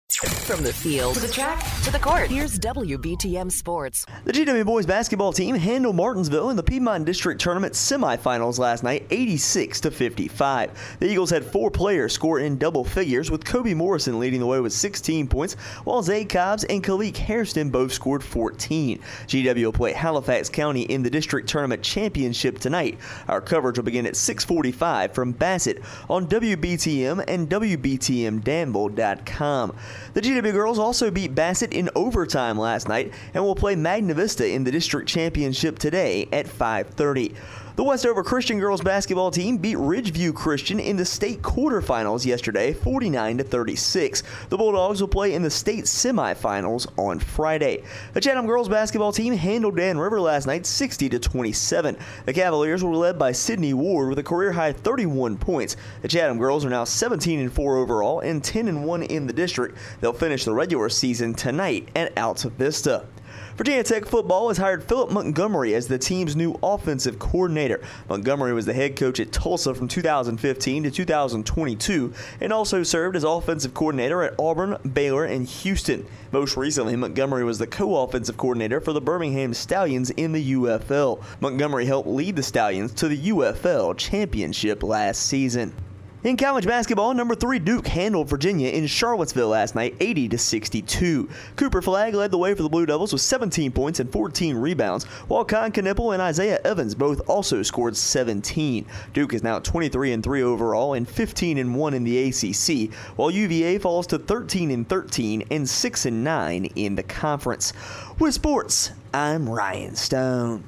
From the field to the track to the court, here's WBTM Sports. The GW boys basketball team handled Martinsville in the Piedmont District Tournament semifinals last night, 86-55. The Eagles had 4 players score in double figures, with Kobe Morrison leading the way with 16 points, while Zay Cobbs and Khalik Hairston both scored 14. GW will play Halifax County in the District Tournament Championship tonight. Our coverage will begin at 6:45 from Bassett on WBTM and WBTMDanville.com. The GW girls also beat Bassett in overtime last night and will play Magna Vista in the district championship today at 5:30. The Westover Christian girls basketball team beat Ridgeview Christian in the state quarterfinals yesterday, 49-36. The Bulldogs will play in the state semifinals on Friday. The Chatham girls basketball team handled Dan River last night, 60-27. The Cavaliers were led by Sydney Ward with a career-high 31 points. The Chatham girls are now 17-4 overall and 10-1 in the district. They'll finish the regular season tonight at Alta Vista. Virginia Tech football has hired Philip Montgomery as the team's new offensive coordinator. Montgomery was the head coach at Tulsa from 2015 to 2022 and also served as offensive coordinator at Auburn, Baylor, and Houston. Most recently, Montgomery was the co-offensive coordinator for the Birmingham Stallions in the UFL. Montgomery helped lead the Stallions to the UFL championship last season. In college basketball, number 3 Duke handled Virginia in Charlottesville last night, 80-62. Cooper Flagg led the way for the Blue Devils with 17 points and 14 rebounds, while Con Knippel and Isaiah Evans both also scored 17. Duke is now 23-3 overall and 15-1 in the ACC, while UVA falls to 13-13 and 6-9 in the conference. With sports, I'm Ryan Stone.